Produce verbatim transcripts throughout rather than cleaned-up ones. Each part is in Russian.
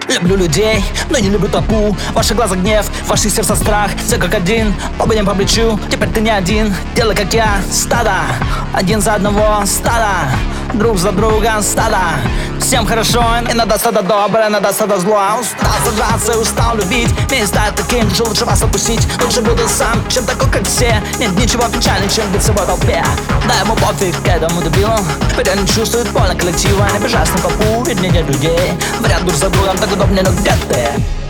Люблю людей, но не люблю толпу. В ваших глазах гнев, в ваших сердцах страх. Все как один, победим по плечу. Теперь ты не один, делай как я. Стадо, один за одного стада, друг за друга стада. Всем хорошо, иногда стадо доброе, иногда стадо зло. Устал сражаться, устал любить. Меня стать таким же, лучше вас отпустить. Лучше буду сам, чем такой, как все. Нет ничего печальнее, чем быть собой в толпе. Дай ему пофиг к этому дебилу. Хотя не чувствует больно коллектива. Не бежать на толпу, ведь нет людей. Вряд друг за другом, так удобнее, но где ты?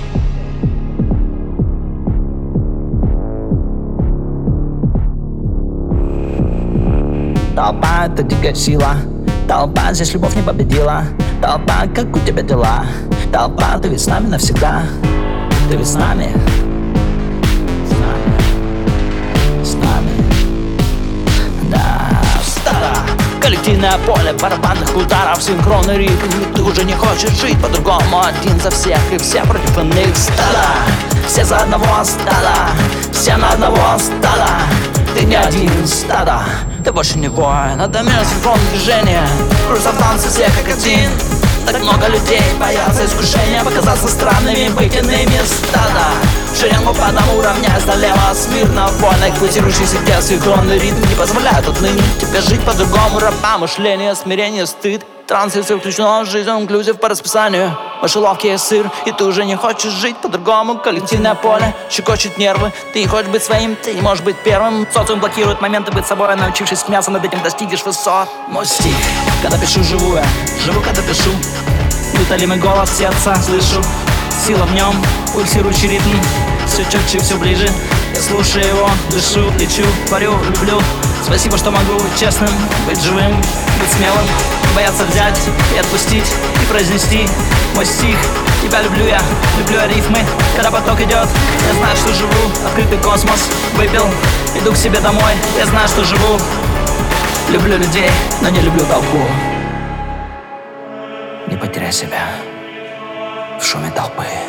Толпа — это дикая сила. Толпа, здесь любовь не победила. Толпа, как у тебя дела? Толпа, ты ведь с нами навсегда. Ты ведь с нами. С нами. С нами. Да, стадо. Коллективное поле барабанных ударов, синхронный ритм. Ты уже не хочешь жить по-другому. Один за всех и все против иных. Стадо. Все за одного стада. Все на одного стада. Ты не один, стадо. Ты больше не воин, это мир синхронное движение. Кружатся в танце все как один. Так много людей боятся искушения показаться странными, быть иными. Стадо. В шеренгу по одному уравняясь налево, смирно, вольно. Эксплуатирующийся где синхронный ритм не позволяет отныне тебе жить по-другому. Раба мышления, смирение, стыд. Трансляция включена в жизнь, инклюзив по расписанию. Мышеловки и сыр, и ты уже не хочешь жить по-другому. Коллективное поле щекочет нервы. Ты не хочешь быть своим, ты не можешь быть первым. Социум блокирует моменты быть собой. Научившись смеяться над этим, достигнешь высот. Мой стих, когда пишу, живу я. Живу, когда пишу. Неутолимый голос сердца слышу. Сила в нем, пульсирующий ритм. Все четче, все ближе. Я слушаю его, дышу, лечу, творю, люблю. Спасибо, что могу быть честным, быть живым, быть смелым. Не бояться взять и отпустить, и произнести мой стих. Тебя люблю я, люблю я рифмы. Когда поток идет, я знаю, что живу. Открытый космос, выпил, иду к себе домой. Я знаю, что живу. Люблю людей, но не люблю толпу. Не потеряй себя в шуме толпы.